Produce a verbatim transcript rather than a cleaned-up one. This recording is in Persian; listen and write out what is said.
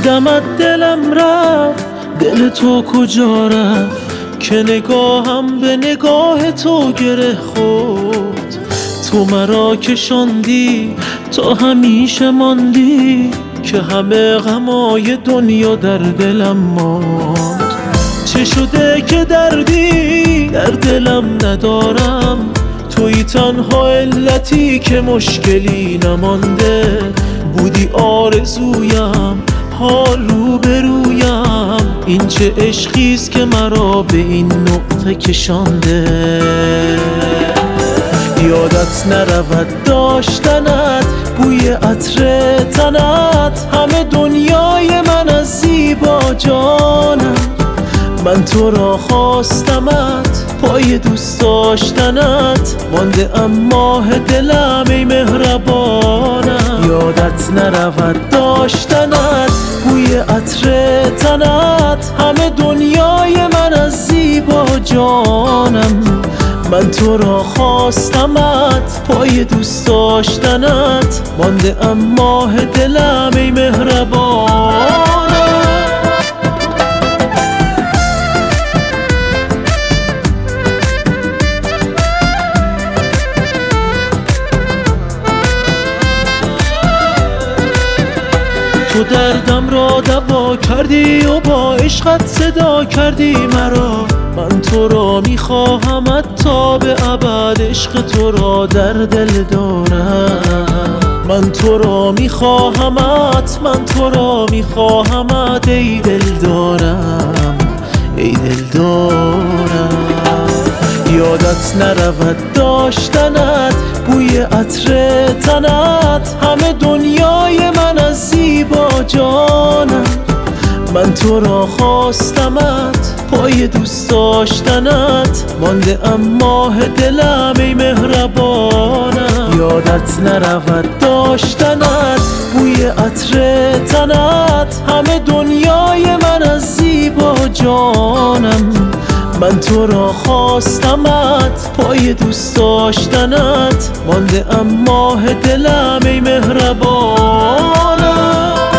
دیدمت دلم رفت، دل تو کجا رفت که نگاهم به نگاه تو گره خورد. تو مرا کشاندی تا همیشه ماندی که همه غمای دنیا در دلم ماند. چه شده که دردی در دلم ندارم، توی تنها علتی که مشکلی نمانده. بودی آرزویم حال رو برویم، این چه عشقیست که مرا به این نقطه کشانده. یادت نرود داشتنت، بوی عطر تنت، همه دنیای من از زیبا جانم. من تو را خواستمت، پای دوست داشتنت مانده ام ماه دلم ای مهربانم. یادت نرود داشتنت، بوی عطر تنت، همه دنیای من از زیبا جانم. من تو را خواستمت، پای دوست داشتنت مانده ام ماه دلم ای مهربانم. تو دردم را دوا کردی و با عشقت صدا کردی مرا. من تو را میخواهمت تا به ابد، عشق تو را در دل دارم. من تو را میخواهمت، من تو را میخواهمت ای دل دارم، ای دل دارم. یادت نرود داشتنت، بوی عطر تنت، همه دنیای من از زیبا جانم. من تو را خواستمت، پای دوست داشتنت مانده ام ماه دلم ای مهربانم. یادت نرود داشتنت، بوی عطر تنت، همه دنیای من از زیبا جانم. من تو را خواستمت، پای دوست داشتنت مانده ام ماه دلم ای مهربانم.